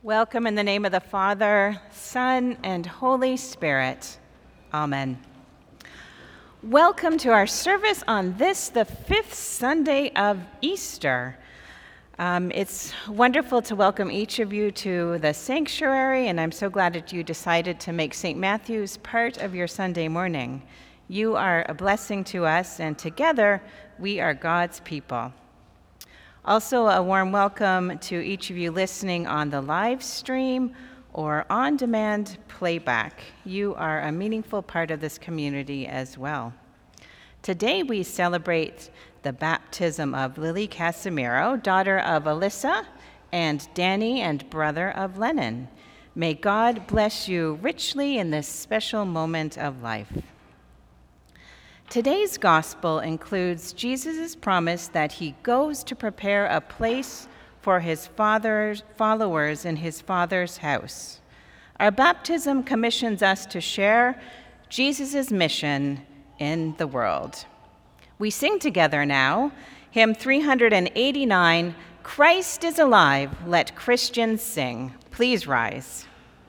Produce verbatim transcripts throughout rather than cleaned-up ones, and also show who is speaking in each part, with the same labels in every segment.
Speaker 1: Welcome in the name of the Father, Son, and Holy Spirit. Amen. Welcome to our service on this, the fifth Sunday of Easter. Um, it's wonderful to welcome each of you to the sanctuary, and I'm so glad that you decided to make Saint Matthew's part of your Sunday morning. You are a blessing to us, and together we are God's people. Also, a warm welcome to each of you listening on the live stream or on-demand playback. You are a meaningful part of this community as well. Today we celebrate the baptism of Lily Casimiro, daughter of Alyssa, and Danny, and brother of Lennon. May God bless you richly in this special moment of life. Today's gospel includes Jesus' promise that he goes to prepare a place for his father's followers in his Father's house. Our baptism commissions us to share Jesus' mission in the world. We sing together now, hymn three eighty-nine, Christ is alive, let Christians sing. Please rise.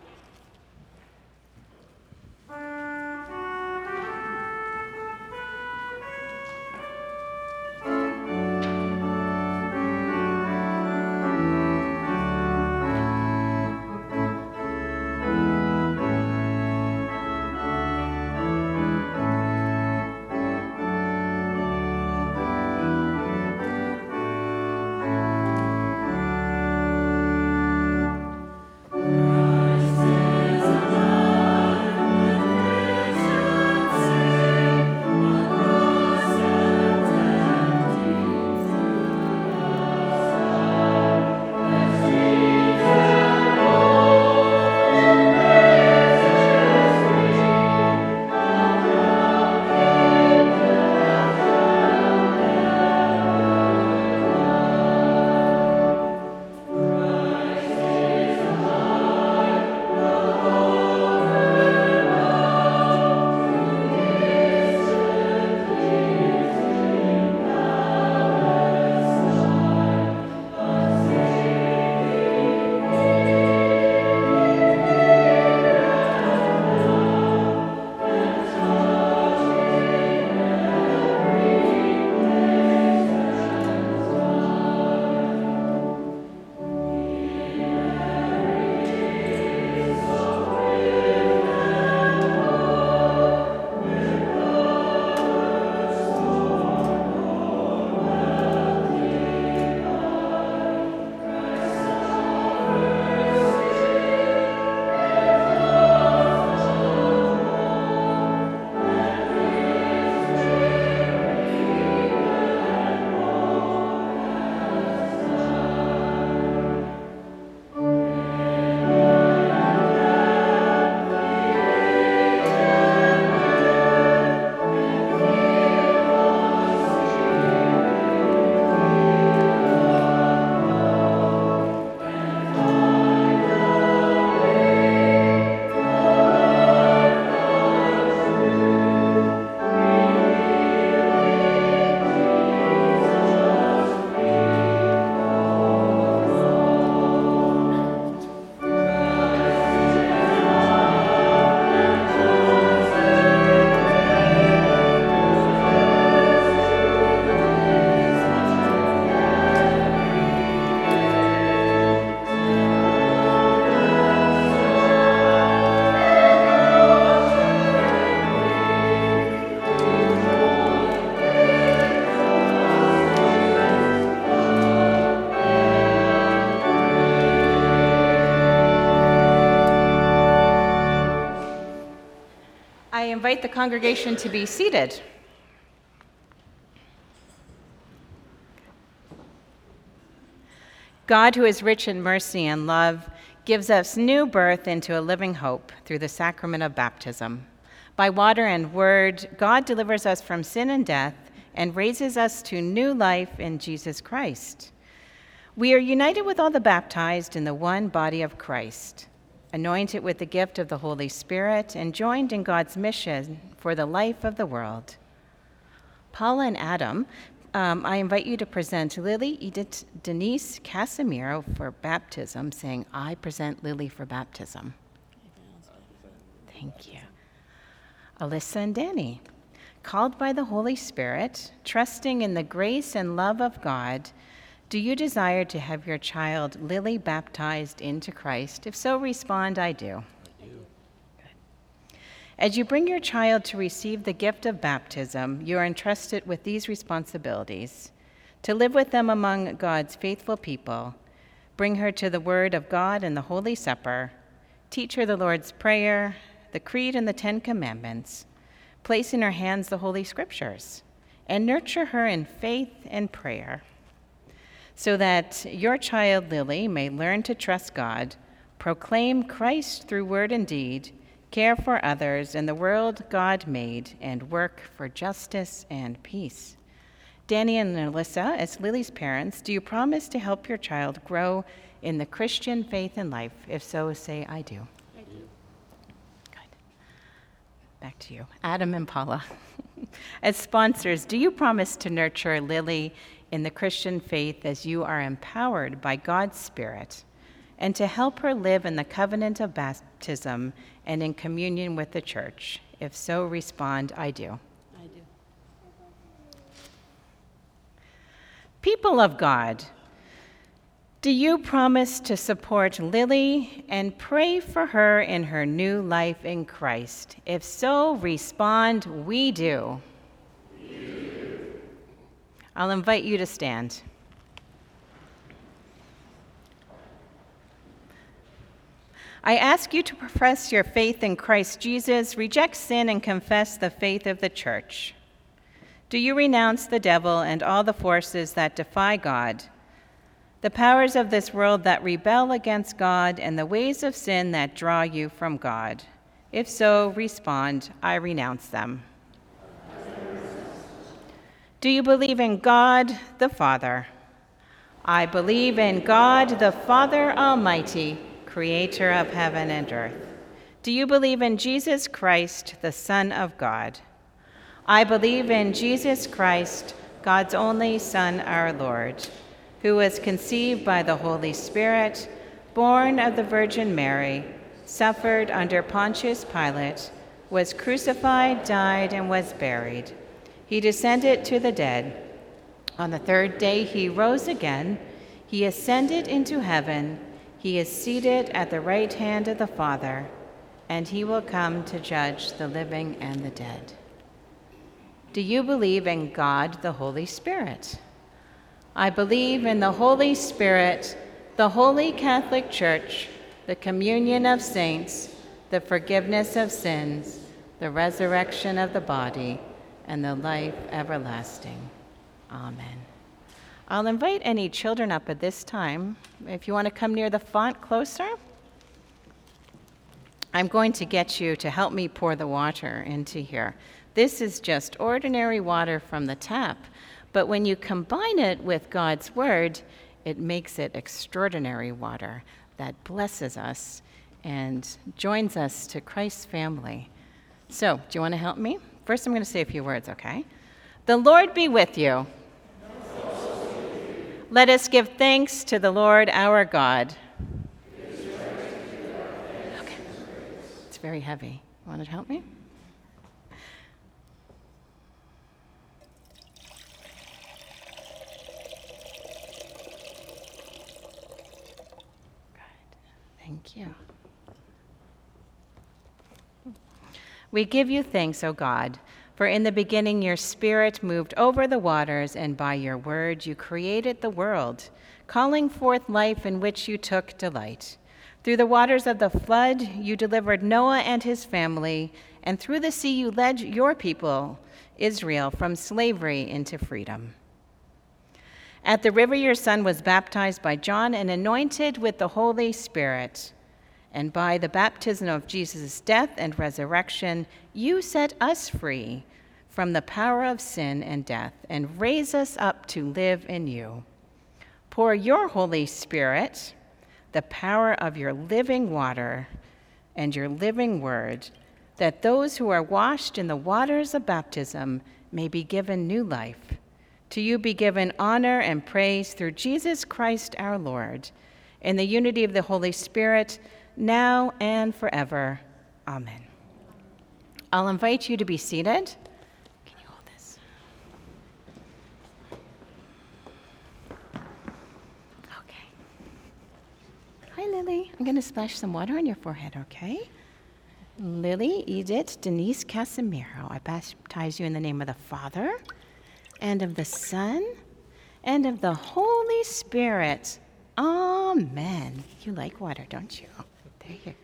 Speaker 1: I invite the congregation to be seated. God, who is rich in mercy and love, gives us new birth into a living hope through the sacrament of baptism. By water and word, God delivers us from sin and death and raises us to new life in Jesus Christ. We are united with all the baptized in the one body of Christ, anointed with the gift of the Holy Spirit, and joined in God's mission for the life of the world. Paula and Adam um, I invite you to present Lily Edith Denise Casimiro for baptism, saying, I present Lily for baptism. Thank you. Alyssa and Danny, called by the Holy Spirit, trusting in the grace and love of God, do you desire to have your child Lily baptized into Christ? If so, respond, I do. I do. Good. As you bring your child to receive the gift of baptism, you are entrusted with these responsibilities: to live with them among God's faithful people, bring her to the Word of God and the Holy Supper, teach her the Lord's Prayer, the Creed and the Ten Commandments, place in her hands the Holy Scriptures, and nurture her in faith and prayer, so that your child Lily may learn to trust God, proclaim Christ through word and deed, care for others in the world God made, and work for justice and peace. Danny and Alyssa, as Lily's parents, do you promise to help your child grow in the Christian faith and life? If so, say, I do. I do. Good. Back to you. Adam and Paula, as sponsors, do you promise to nurture Lily in the Christian faith as you are empowered by God's Spirit, and to help her live in the covenant of baptism and in communion with the church? If so, respond, I do. I do. People of God, do you promise to support Lily and pray for her in her new life in Christ? If so, respond, we do. I'll invite you to stand. I ask you to profess your faith in Christ Jesus, reject sin, and confess the faith of the church. Do you renounce the devil and all the forces that defy God, the powers of this world that rebel against God, and the ways of sin that draw you from God? If so, respond, I renounce them. Do you believe in God the Father? I believe in God the Father Almighty, creator of heaven and earth. Do you believe in Jesus Christ, the Son of God? I believe in Jesus Christ, God's only Son, our Lord, who was conceived by the Holy Spirit, born of the Virgin Mary, suffered under Pontius Pilate, was crucified, died, and was buried. He descended to the dead. On the third day he rose again. He ascended into heaven. He is seated at the right hand of the Father, and he will come to judge the living and the dead. Do you believe in God the Holy Spirit? I believe in the Holy Spirit, the Holy Catholic Church, the communion of saints, the forgiveness of sins, the resurrection of the body, and the life everlasting. Amen. I'll invite any children up at this time. If you want to come near the font closer, I'm going to get you to help me pour the water into here. This is just ordinary water from the tap, but when you combine it with God's word, it makes it extraordinary water that blesses us and joins us to Christ's family. So, do you want to help me? First, I'm going to say a few words, okay? The Lord be with you. Let us give thanks to the Lord our God. Okay. It's very heavy. You want to help me? Good. Thank you. We give you thanks, O God, for in the beginning your Spirit moved over the waters, and by your word you created the world, calling forth life in which you took delight. Through the waters of the flood you delivered Noah and his family, and through the sea you led your people, Israel, from slavery into freedom. At the river your son was baptized by John and anointed with the Holy Spirit. And by the baptism of Jesus' death and resurrection, you set us free from the power of sin and death and raise us up to live in you. Pour your Holy Spirit, the power of your living water and your living word, that those who are washed in the waters of baptism may be given new life. To you be given honor and praise through Jesus Christ our Lord, in the unity of the Holy Spirit, now and forever. Amen. I'll invite you to be seated. Can you hold this? Okay. Hi, Lily. I'm going to splash some water on your forehead, okay? Lily Edith Denise Casimiro, I baptize you in the name of the Father, and of the Son, and of the Holy Spirit. Amen. You like water, don't you? There you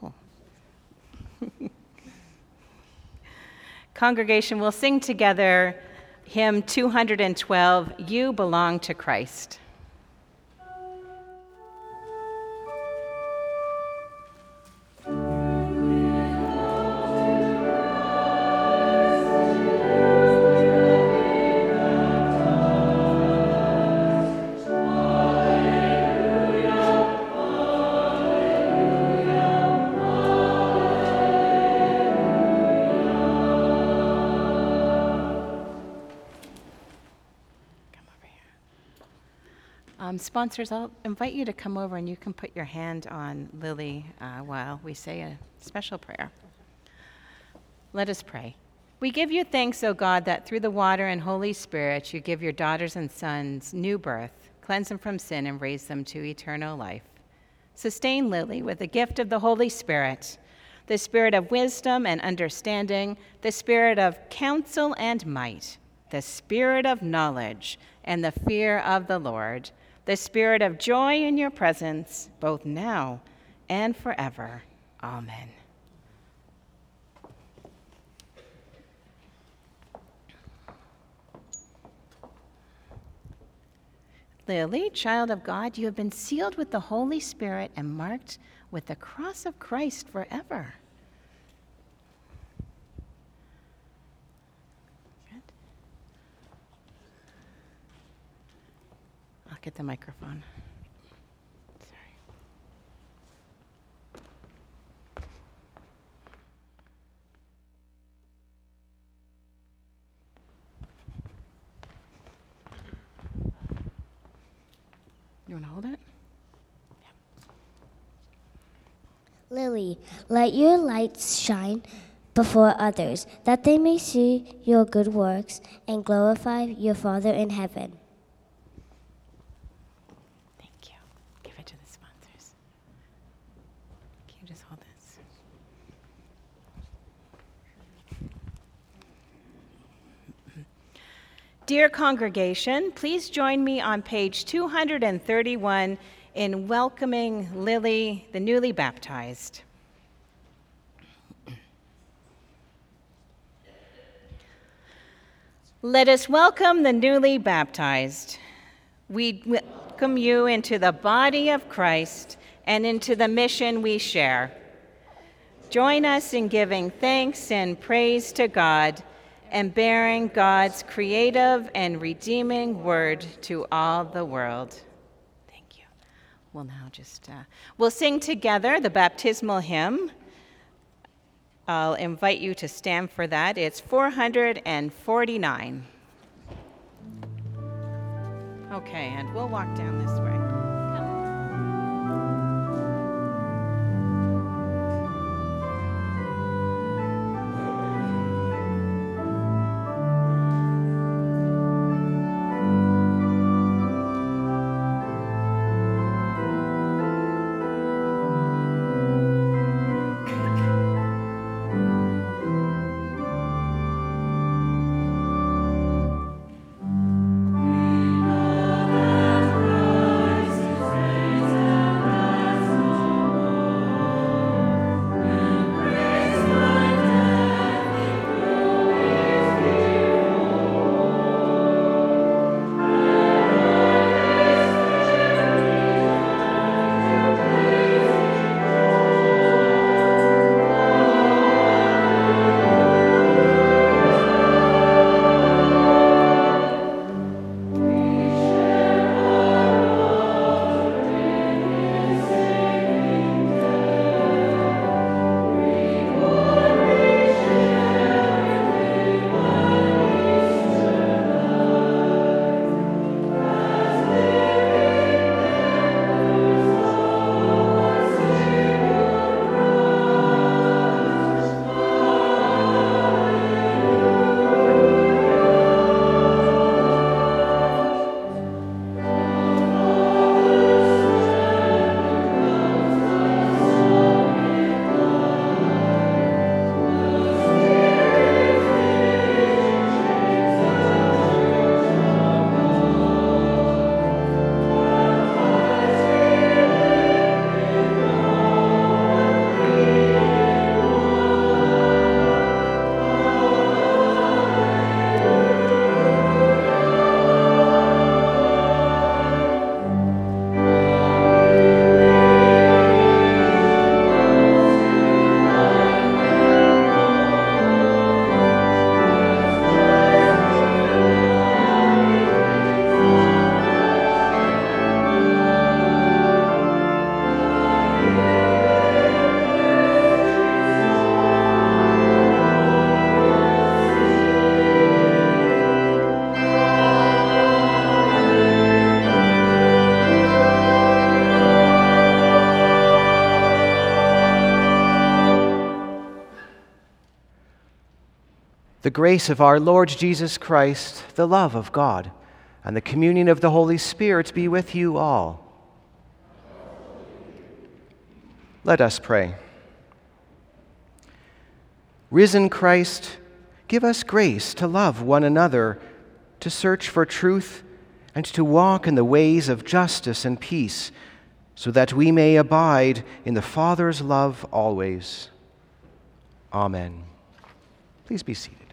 Speaker 1: go. Congregation, we'll sing together hymn two hundred twelve, You Belong to Christ. Um, sponsors, I'll invite you to come over and you can put your hand on Lily uh, while we say a special prayer. Let us pray. We give you thanks, O God, that through the water and Holy Spirit you give your daughters and sons new birth, cleanse them from sin, and raise them to eternal life. Sustain Lily with the gift of the Holy Spirit, the spirit of wisdom and understanding, the spirit of counsel and might, the spirit of knowledge and the fear of the Lord, the spirit of joy in your presence, both now and forever. Amen. Lily, child of God, you have been sealed with the Holy Spirit and marked with the cross of Christ forever. Good. I'll get the microphone. Sorry. You want to hold it?
Speaker 2: Lily, let your lights shine before others, that they may see your good works and glorify your Father in heaven.
Speaker 1: Thank you. Give it to the sponsors. Can you just hold this? Dear congregation, please join me on page two hundred thirty-one in welcoming Lily, the newly baptized. Let us welcome the newly baptized. We welcome you into the body of Christ and into the mission we share. Join us in giving thanks and praise to God and bearing God's creative and redeeming word to all the world. Thank you. We'll now just, uh, we'll sing together the baptismal hymn. I'll invite you to stand for that. It's four hundred forty-nine. Okay, and we'll walk down this way.
Speaker 3: We know that Christ The grace of our Lord Jesus Christ, the love of God, and the communion of the Holy Spirit be with you all. Let us pray. Risen Christ, give us grace to love one another, to search for truth, and to walk in the ways of justice and peace, so that we may abide in the Father's love always. Amen. Please be seated.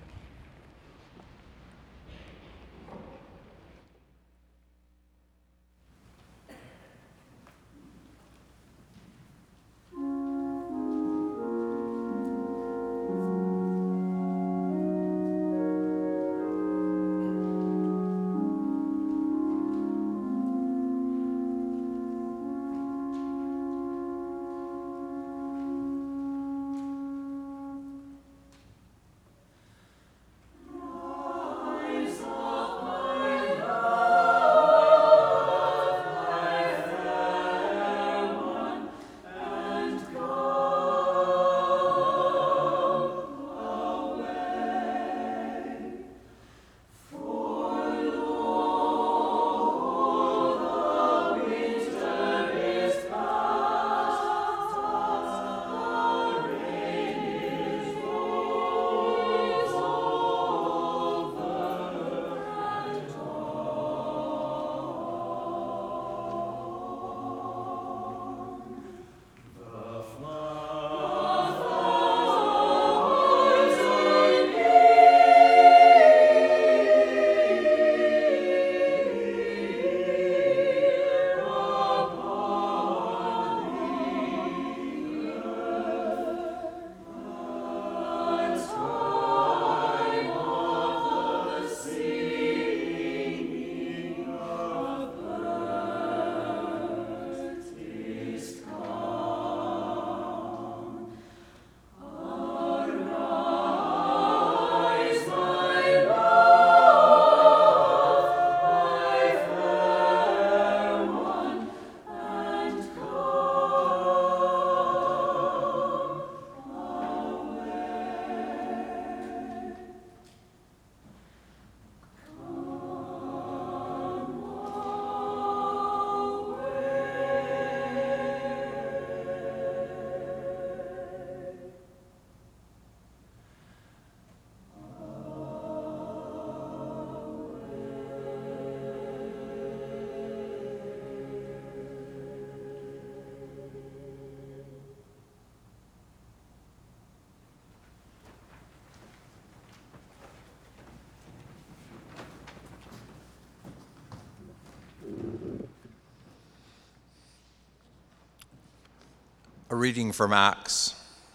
Speaker 4: A reading from Acts.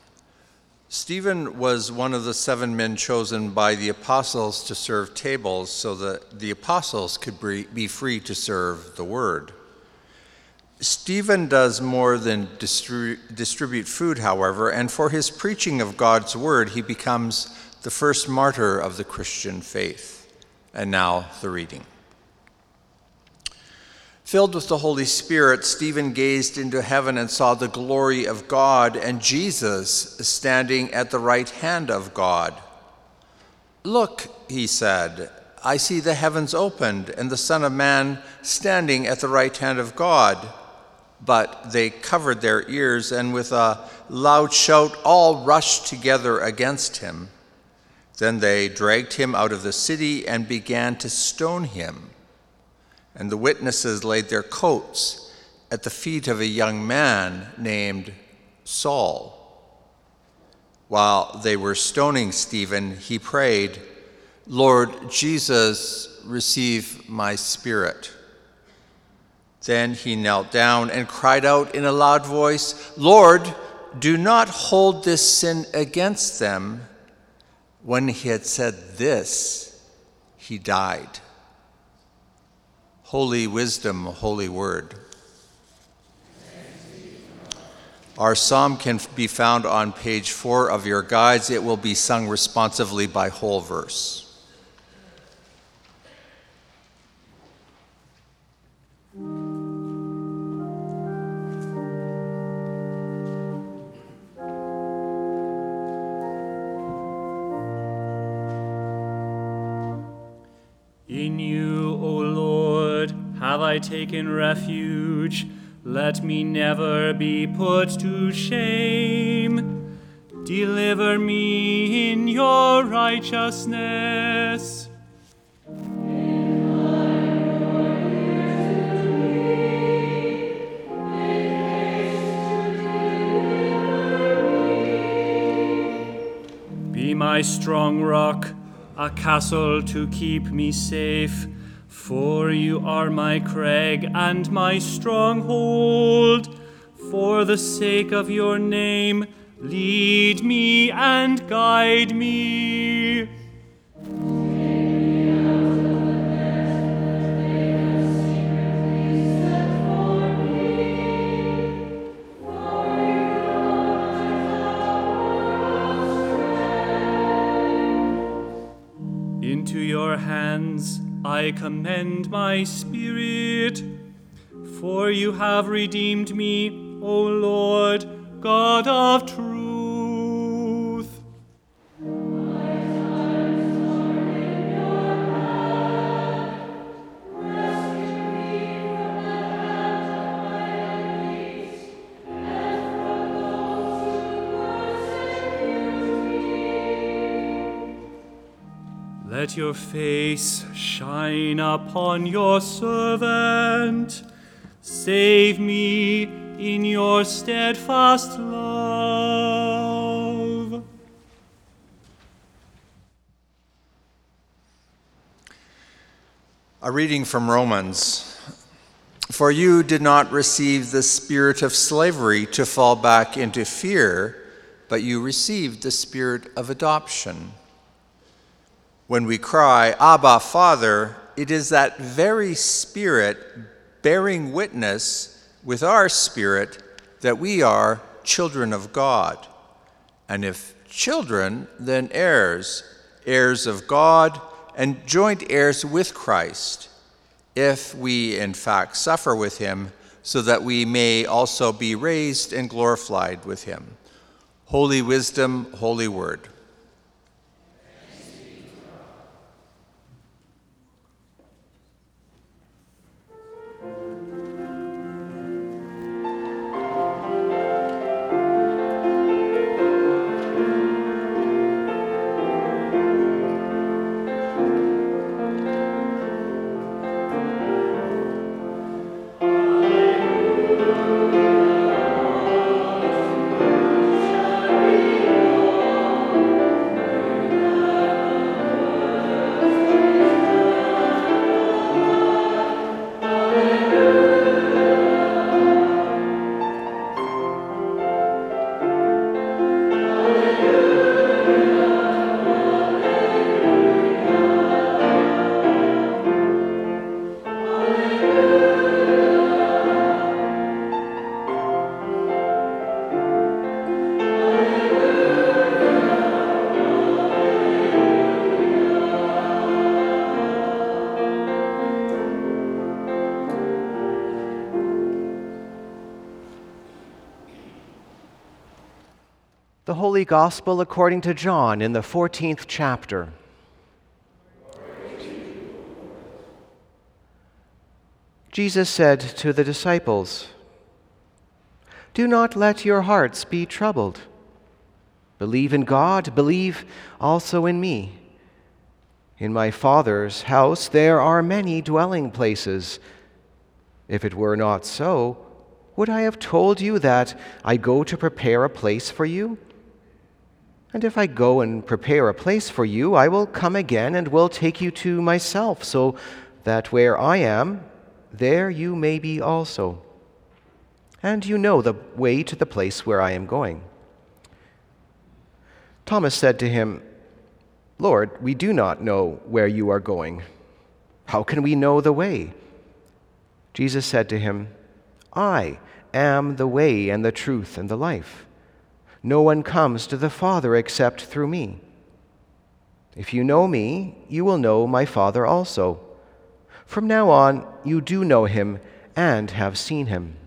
Speaker 4: Stephen was one of the seven men chosen by the apostles to serve tables so that the apostles could be free to serve the word. Stephen does more than distri- distribute food, however, and for his preaching of God's word, he becomes the first martyr of the Christian faith. And now the reading. Filled with the Holy Spirit, Stephen gazed into heaven and saw the glory of God and Jesus standing at the right hand of God. "Look," he said, "I see the heavens opened and the Son of Man standing at the right hand of God." But they covered their ears, and with a loud shout all rushed together against him. Then they dragged him out of the city and began to stone him. And the witnesses laid their coats at the feet of a young man named Saul. While they were stoning Stephen, he prayed, "Lord Jesus, receive my spirit." Then he knelt down and cried out in a loud voice, "Lord, do not hold this sin against them." When he had said this, he died. Holy wisdom, holy word. Our psalm can be found on page four of your guides. It will be sung responsively by whole verse.
Speaker 5: I taken refuge. Let me never be put to shame. Deliver me in your righteousness. Be my strong rock, a castle to keep me safe. For you are my crag and my stronghold. For the sake of your name, lead me and guide me. Into your hands I commend my spirit, for you have redeemed me, O Lord, God of truth. Let your face shine upon your servant. Save me in your steadfast love.
Speaker 4: A reading from Romans. For you did not receive the spirit of slavery to fall back into fear, but you received the spirit of adoption. When we cry, Abba, Father, it is that very Spirit bearing witness with our spirit that we are children of God. And if children, then heirs, heirs of God and joint heirs with Christ, if we in fact suffer with him, so that we may also be raised and glorified with him. Holy wisdom, holy word.
Speaker 3: The Holy Gospel according to John in the fourteenth chapter. Jesus said to the disciples, "Do not let your hearts be troubled. Believe in God, believe also in me. In my Father's house there are many dwelling places. If it were not so, would I have told you that I go to prepare a place for you? And if I go and prepare a place for you, I will come again and will take you to myself, so that where I am, there you may be also. And you know the way to the place where I am going." Thomas said to him, "Lord, we do not know where you are going. How can we know the way?" Jesus said to him, "I am the way and the truth and the life. No one comes to the Father except through me. If you know me, you will know my Father also. From now on, you do know him and have seen him."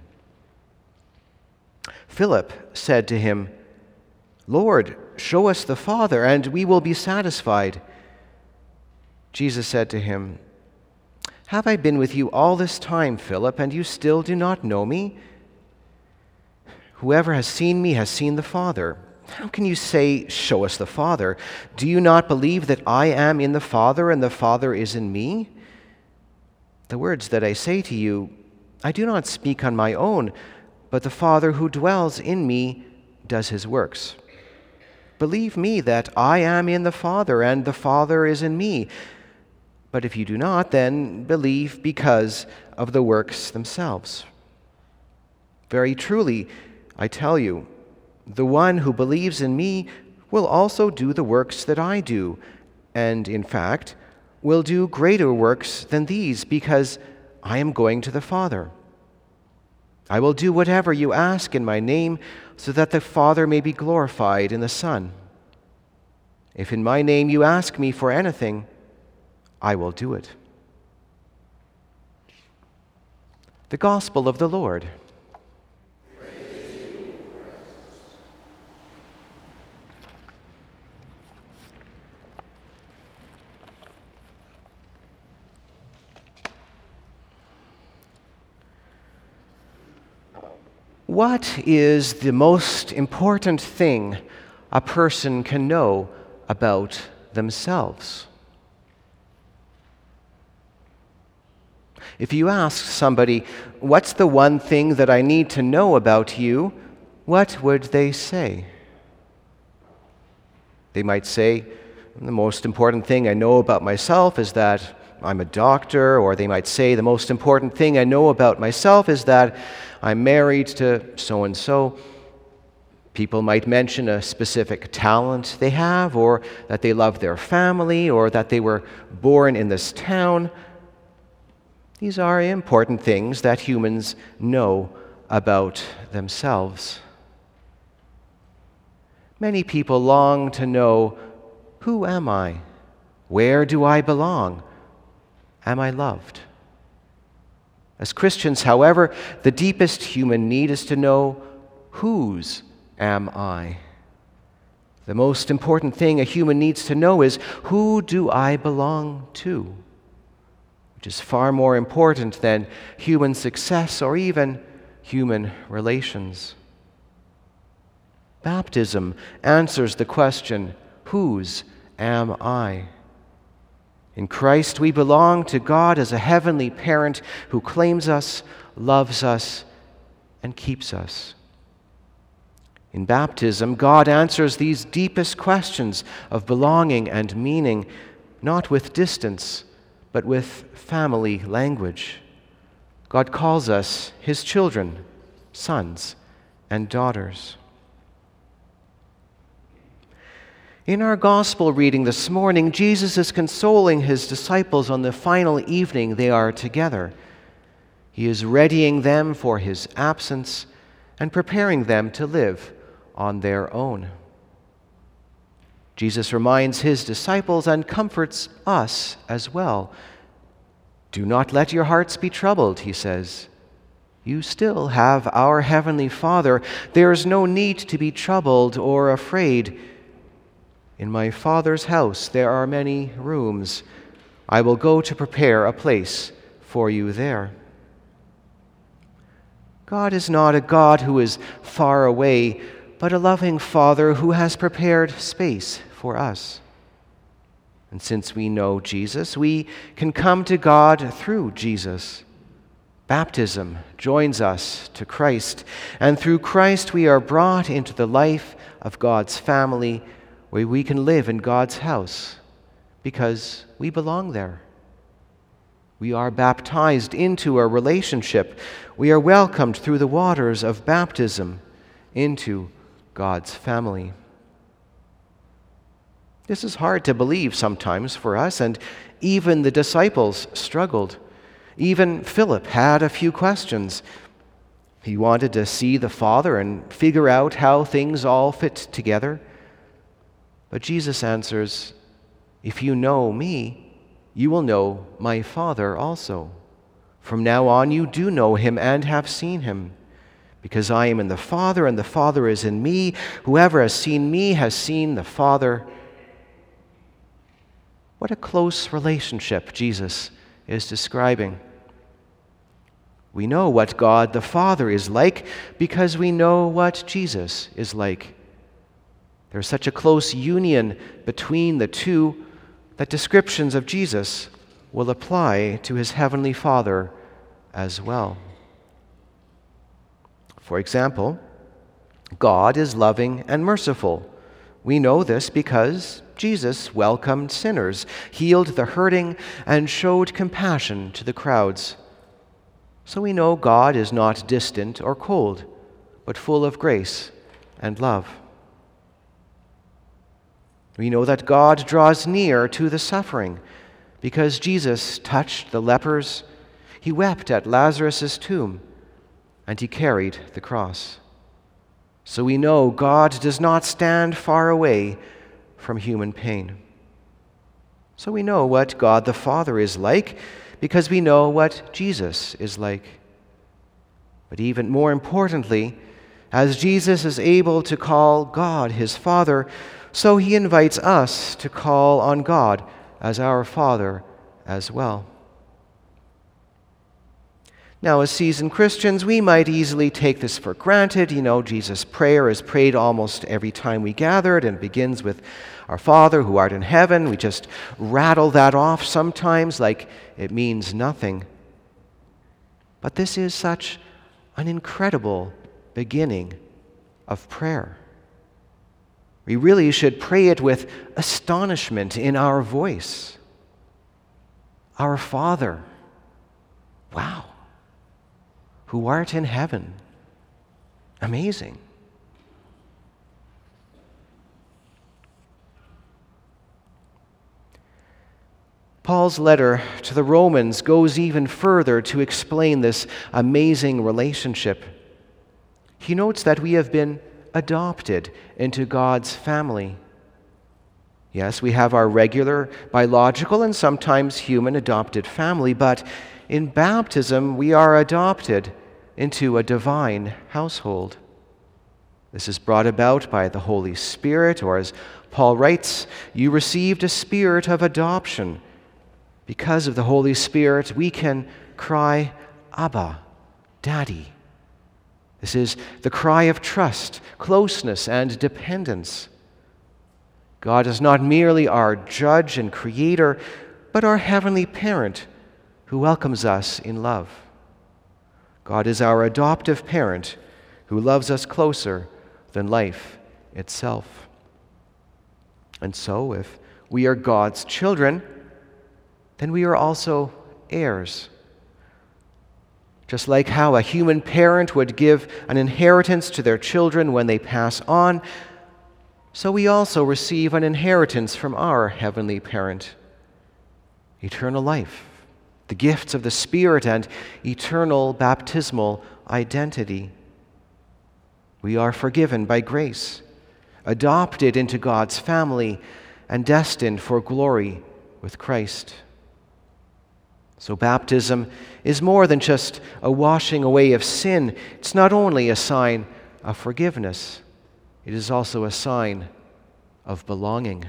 Speaker 3: Philip said to him, "Lord, show us the Father, and we will be satisfied." Jesus said to him, Have I been with you all this time, Philip, and you still do not know me? Whoever has seen me has seen the Father. How can you say, 'Show us the Father'? Do you not believe that I am in the Father and the Father is in me? The words that I say to you, I do not speak on my own, but the Father who dwells in me does his works. Believe me that I am in the Father and the Father is in me. But if you do not, then believe because of the works themselves. Very truly, I tell you, the one who believes in me will also do the works that I do, and in fact, will do greater works than these, because I am going to the Father. I will do whatever you ask in my name, so that the Father may be glorified in the Son. If in my name you ask me for anything, I will do it. The Gospel of the Lord. What is the most important thing a person can know about themselves? If you ask somebody, what's the one thing that I need to know about you, what would they say? They might say, the most important thing I know about myself is that I'm a doctor, or they might say, the most important thing I know about myself is that I'm married to so-and-so. People might mention a specific talent they have, or that they love their family, or that they were born in this town. These are important things that humans know about themselves. Many people long to know, who am I? Where do I belong? Am I loved? As Christians, however, the deepest human need is to know, whose am I? The most important thing a human needs to know is, who do I belong to? Which is far more important than human success or even human relations. Baptism answers the question, whose am I? In Christ, we belong to God as a heavenly parent who claims us, loves us, and keeps us. In baptism, God answers these deepest questions of belonging and meaning, not with distance, but with family language. God calls us his children, sons and daughters. In our gospel reading this morning, Jesus is consoling his disciples on the final evening they are together. He is readying them for his absence and preparing them to live on their own. Jesus reminds his disciples and comforts us as well. Do not let your hearts be troubled, he says. You still have our heavenly Father. There is no need to be troubled or afraid. In my Father's house there are many rooms. I will go to prepare a place for you there. God is not a God who is far away, but a loving Father who has prepared space for us. And since we know Jesus, we can come to God through Jesus. Baptism joins us to Christ, and through Christ we are brought into the life of God's family, where we can live in God's house because we belong there. We are baptized into a relationship. We are welcomed through the waters of baptism into God's family. This is hard to believe sometimes for us, and even the disciples struggled. Even Philip had a few questions. He wanted to see the Father and figure out how things all fit together. But Jesus answers, if you know me, you will know my Father also. From now on you do know him and have seen him. Because I am in the Father and the Father is in me. Whoever has seen me has seen the Father. What a close relationship Jesus is describing. We know what God the Father is like because we know what Jesus is like. There's such a close union between the two that descriptions of Jesus will apply to his heavenly Father as well. For example, God is loving and merciful. We know this because Jesus welcomed sinners, healed the hurting, and showed compassion to the crowds. So we know God is not distant or cold, but full of grace and love. We know that God draws near to the suffering because Jesus touched the lepers, he wept at Lazarus' tomb, and he carried the cross. So we know God does not stand far away from human pain. So we know what God the Father is like because we know what Jesus is like. But even more importantly, as Jesus is able to call God his Father, so he invites us to call on God as our Father as well. Now, as seasoned Christians, we might easily take this for granted. You know, Jesus' prayer is prayed almost every time we gathered and begins with, "Our Father who art in heaven." We just rattle that off sometimes like it means nothing. But this is such an incredible beginning of prayer. We really should pray it with astonishment in our voice. Our Father, wow, who art in heaven. Amazing. Paul's letter to the Romans goes even further to explain this amazing relationship. He notes that we have been adopted into God's family. Yes, we have our regular biological and sometimes human adopted family, but in baptism we are adopted into a divine household. This is brought about by the Holy Spirit, or as Paul writes, you received a spirit of adoption. Because of the Holy Spirit, we can cry, Abba, Daddy. This is the cry of trust, closeness, and dependence. God is not merely our judge and creator, but our heavenly parent who welcomes us in love. God is our adoptive parent who loves us closer than life itself. And so, if we are God's children, then we are also heirs. Just like how a human parent would give an inheritance to their children when they pass on, so we also receive an inheritance from our heavenly parent. Eternal life, the gifts of the Spirit, and eternal baptismal identity. We are forgiven by grace, adopted into God's family, and destined for glory with Christ. So baptism is more than just a washing away of sin. It's not only a sign of forgiveness, it is also a sign of belonging.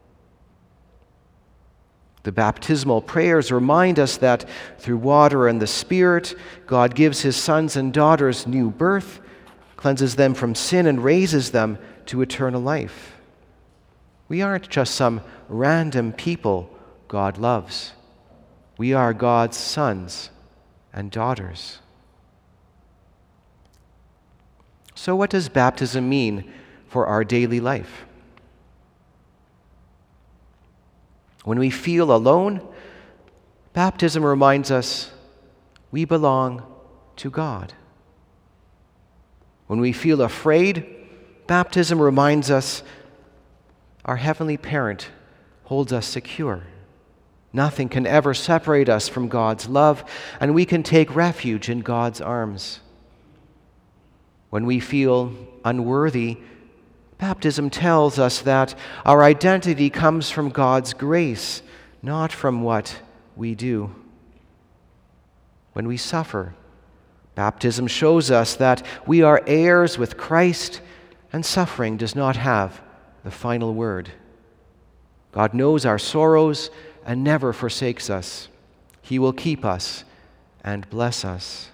Speaker 3: The baptismal prayers remind us that through water and the Spirit, God gives his sons and daughters new birth, cleanses them from sin, and raises them to eternal life. We aren't just some random people God loves. We are God's sons and daughters. So what does baptism mean for our daily life? When we feel alone, baptism reminds us we belong to God. When we feel afraid, baptism reminds us our heavenly parent holds us secure. Nothing can ever separate us from God's love, and we can take refuge in God's arms. When we feel unworthy, baptism tells us that our identity comes from God's grace, not from what we do. When we suffer, baptism shows us that we are heirs with Christ, and suffering does not have the final word. God knows our sorrows and never forsakes us. He will keep us and bless us.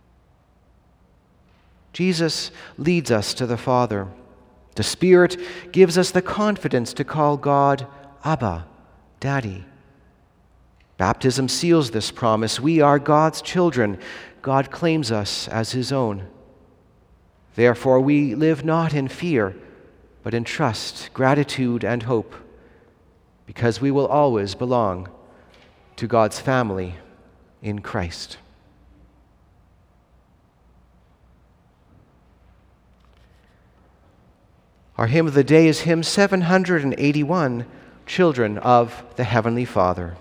Speaker 3: Jesus leads us to the Father. The Spirit gives us the confidence to call God Abba, Daddy. Baptism seals this promise. We are God's children. God claims us as His own. Therefore, we live not in fear, but in trust, gratitude, and hope, because we will always belong to God's family in Christ. Our hymn of the day is hymn seven hundred eighty-one, Children of the Heavenly Father.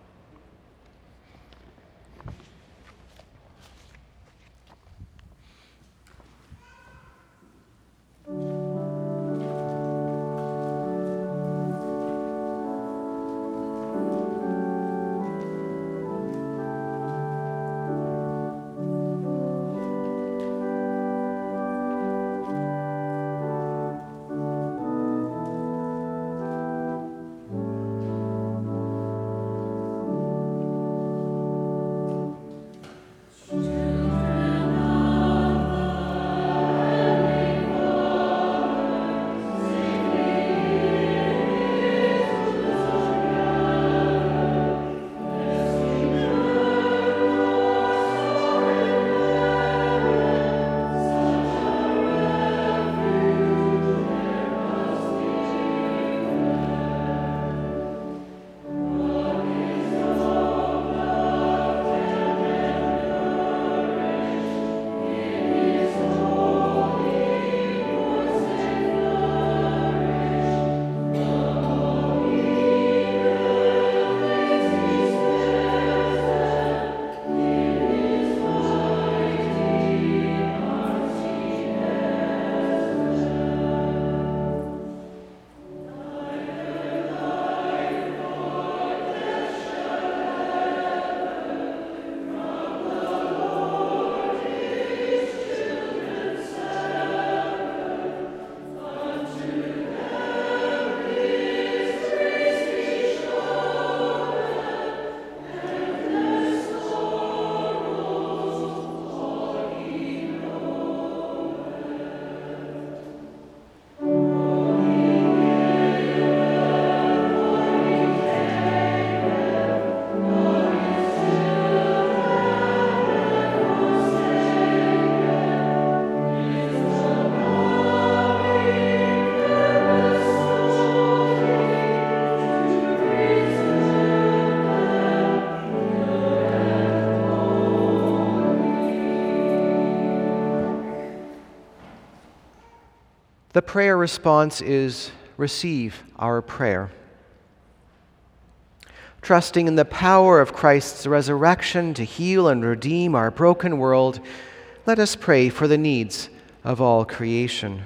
Speaker 3: The prayer response is, receive our prayer. Trusting in the power of Christ's resurrection to heal and redeem our broken world, let us pray for the needs of all creation.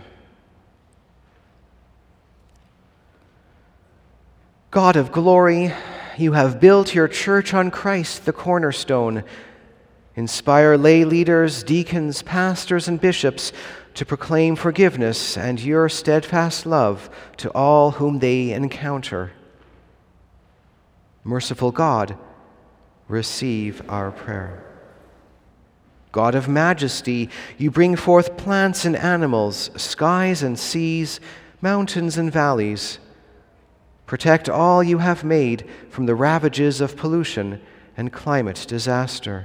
Speaker 3: God of glory, you have built your church on Christ, the cornerstone. Inspire lay leaders, deacons, pastors, and bishops to proclaim forgiveness and your steadfast love to all whom they encounter. Merciful God, receive our prayer. God of majesty, you bring forth plants and animals, skies and seas, mountains and valleys. Protect all you have made from the ravages of pollution and climate disaster.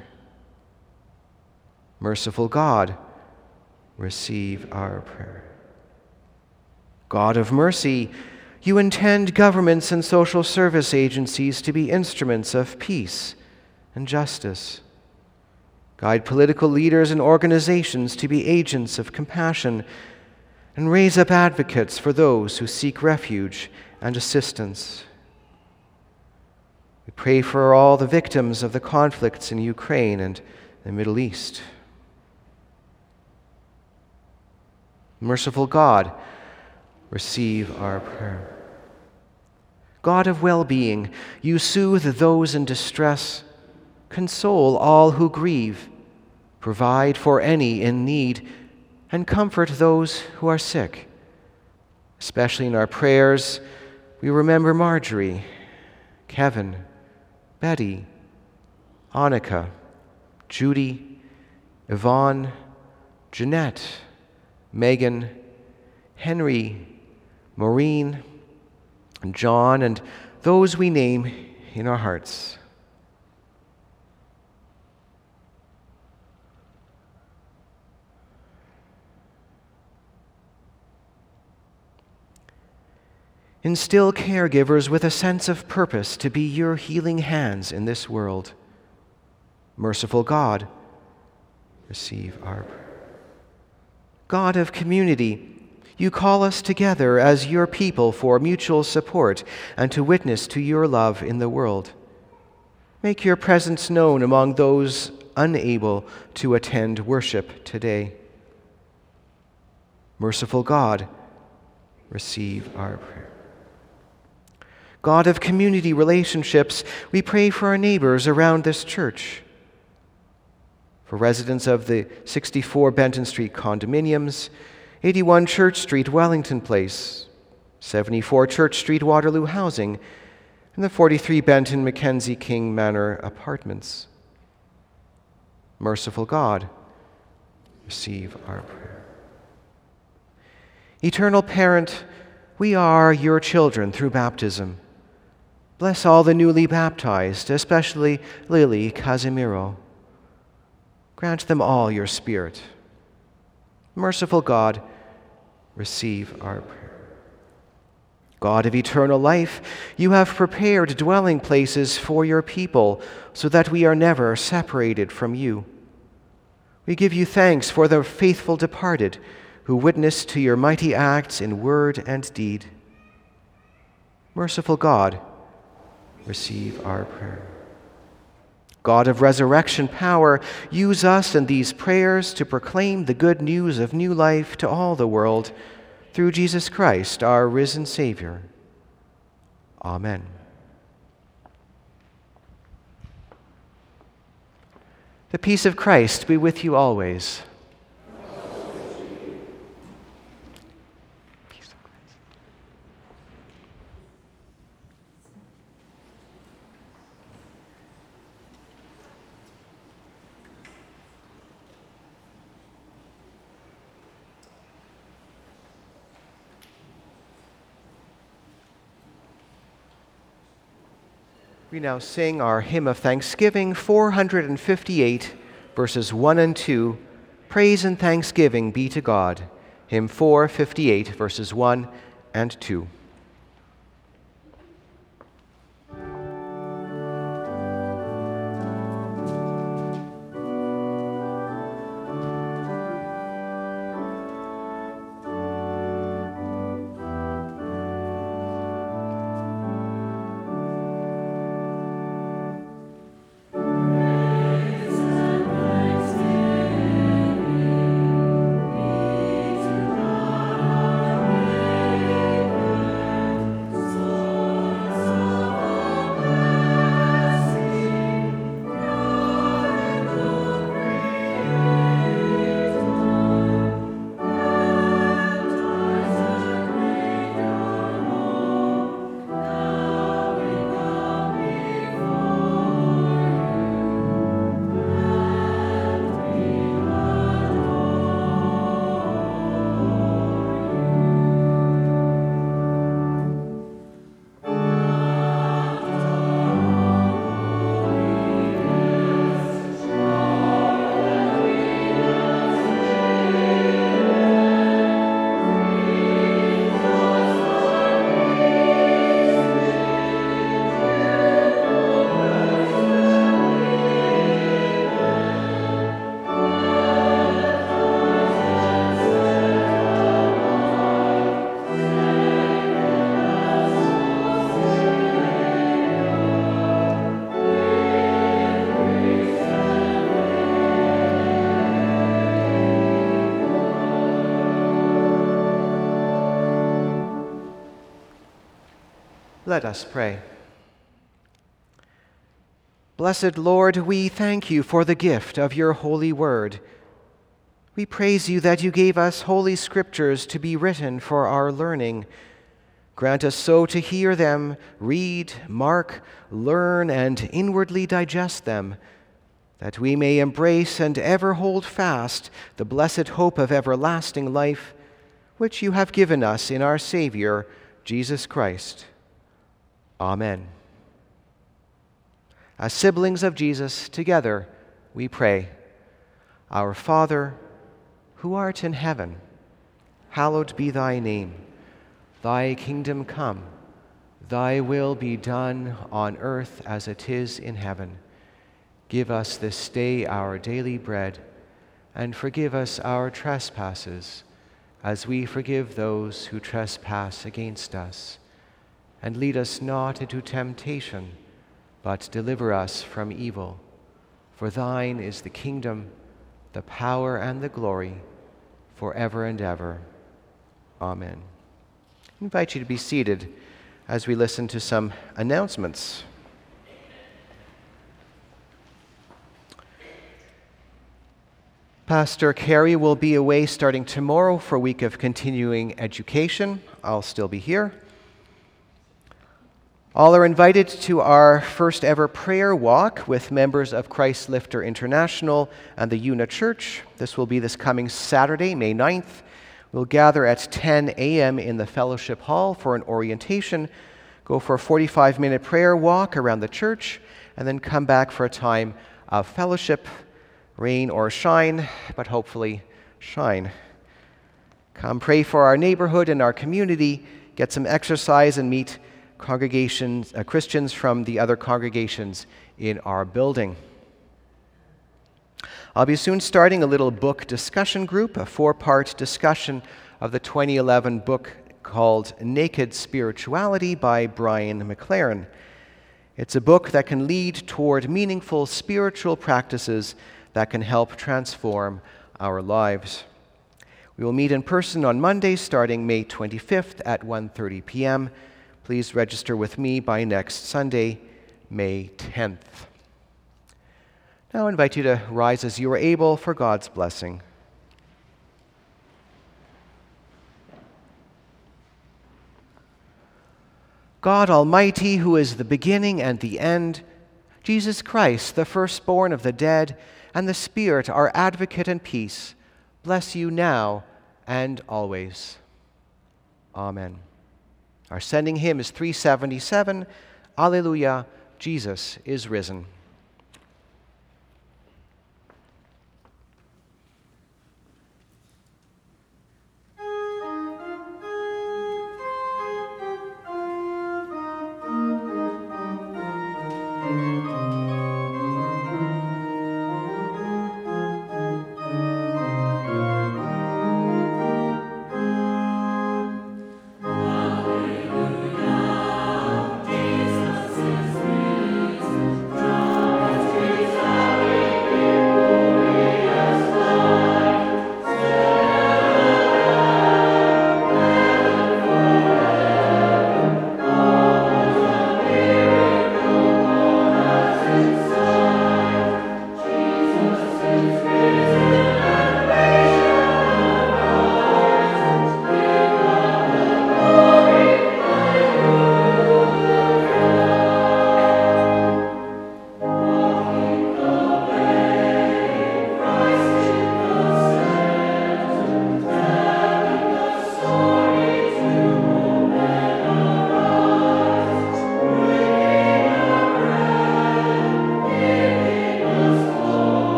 Speaker 3: Merciful God, receive our prayer. God of mercy, you intend governments and social service agencies to be instruments of peace and justice. Guide political leaders and organizations to be agents of compassion, and raise up advocates for those who seek refuge and assistance. We pray for all the victims of the conflicts in Ukraine and the Middle East. Merciful God, receive our prayer. God of well-being, you soothe those in distress, console all who grieve, provide for any in need, and comfort those who are sick. Especially in our prayers, we remember Marjorie, Kevin, Betty, Annika, Judy, Yvonne, Jeanette, Megan, Henry, Maureen, and John, and those we name in our hearts. Instill caregivers with a sense of purpose to be your healing hands in this world. Merciful God, receive our prayer. God of community, you call us together as your people for mutual support and to witness to your love in the world. Make your presence known among those unable to attend worship today. Merciful God, receive our prayer. God of community relationships, we pray for our neighbors around this church, for residents of the sixty-four Benton Street condominiums, eighty-one Church Street, Wellington Place, seventy-four Church Street, Waterloo Housing, and the forty-three Benton Mackenzie King Manor apartments. Merciful God, receive our prayer. Eternal Parent, we are your children through baptism. Bless all the newly baptized, especially Lily Casimiro. Grant them all your Spirit. Merciful God, receive our prayer. God of eternal life, you have prepared dwelling places for your people so that we are never separated from you. We give you thanks for the faithful departed who witnessed to your mighty acts in word and deed. Merciful God, receive our prayer. God of resurrection power, use us in these prayers to proclaim the good news of new life to all the world through Jesus Christ, our risen Savior. Amen. The peace of Christ be with you always. We now sing our hymn of thanksgiving, four hundred fifty-eight, verses one and two. Praise and thanksgiving be to God. Hymn four fifty-eight, verses one and two. Let us pray. Blessed Lord, we thank you for the gift of your holy word. We praise you that you gave us holy scriptures to be written for our learning. Grant us so to hear them, read, mark, learn, and inwardly digest them, that we may embrace and ever hold fast the blessed hope of everlasting life, which you have given us in our Savior, Jesus Christ. Amen. As siblings of Jesus, together we pray, Our Father, who art in heaven, hallowed be thy name. Thy kingdom come, thy will be done on earth as it is in heaven. Give us this day our daily bread, and forgive us our trespasses, as we forgive those who trespass against us. And lead us not into temptation, but deliver us from evil. For thine is the kingdom, the power, and the glory, forever and ever. Amen. I invite you to be seated as we listen to some announcements. Pastor Carey will be away starting tomorrow for a week of continuing education. I'll still be here. All are invited to our first ever prayer walk with members of Christ Lifter International and the Una Church. This will be this coming Saturday, May ninth. We'll gather at ten a.m. in the fellowship hall for an orientation, go for a forty-five minute prayer walk around the church, and then come back for a time of fellowship, rain or shine, but hopefully shine. Come pray for our neighborhood and our community, get some exercise, and meet congregations, uh, Christians from the other congregations in our building. I'll be soon starting a little book discussion group, a four-part discussion of the twenty eleven book called Naked Spirituality by Brian McLaren. It's a book that can lead toward meaningful spiritual practices that can help transform our lives. We will meet in person on Monday starting May twenty-fifth at one thirty p.m. Please register with me by next Sunday, May tenth. Now I invite you to rise as you are able for God's blessing. God Almighty, who is the beginning and the end, Jesus Christ, the firstborn of the dead, and the Spirit, our advocate and peace, bless you now and always. Amen. Our sending hymn is three seventy-seven, Alleluia, Jesus is risen.
Speaker 6: Alleluia, Jesus is risen.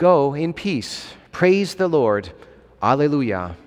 Speaker 3: Go in peace. Praise the Lord. Alleluia.